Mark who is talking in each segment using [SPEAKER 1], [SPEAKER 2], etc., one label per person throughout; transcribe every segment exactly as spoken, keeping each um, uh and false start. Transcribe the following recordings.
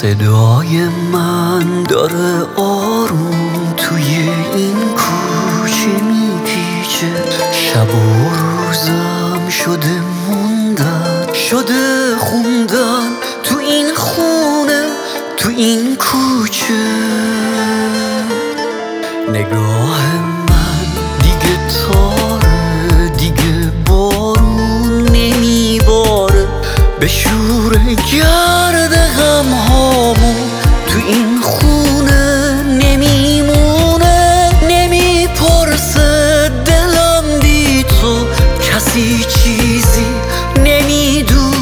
[SPEAKER 1] صدای من داره آروم توی این کوچه میپیچه، شب و روزم شده موندن، شده خوندن تو این خونه، تو این کوچه. نگاه من دیگه تاره، دیگه بارون نمیباره، به شور گرد غم هامون تو این خونه نمیمونه. نمیپرسه دلم بی تو، کسی چیزی نمیدونه.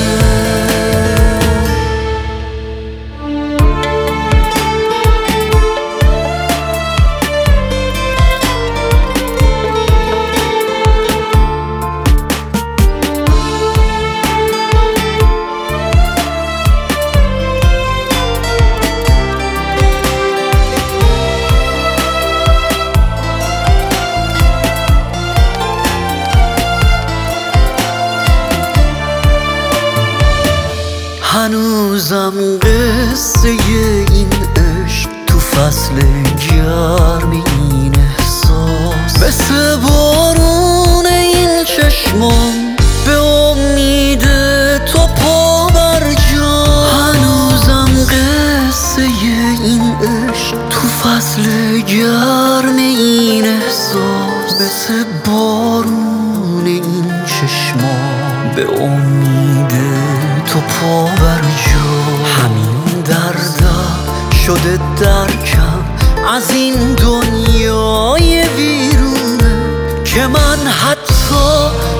[SPEAKER 1] هنوزم قصه این عشق تو فصل گرم این احساس، مثل بارون این چشمان به امید تو پا بر جا. هنوزم قصه این عشق تو فصل گرم این احساس، مثل بارون این چشمان به امید تو پا بر جا. همین دردم شده درکم از این دنیای بیرونه، که من حتی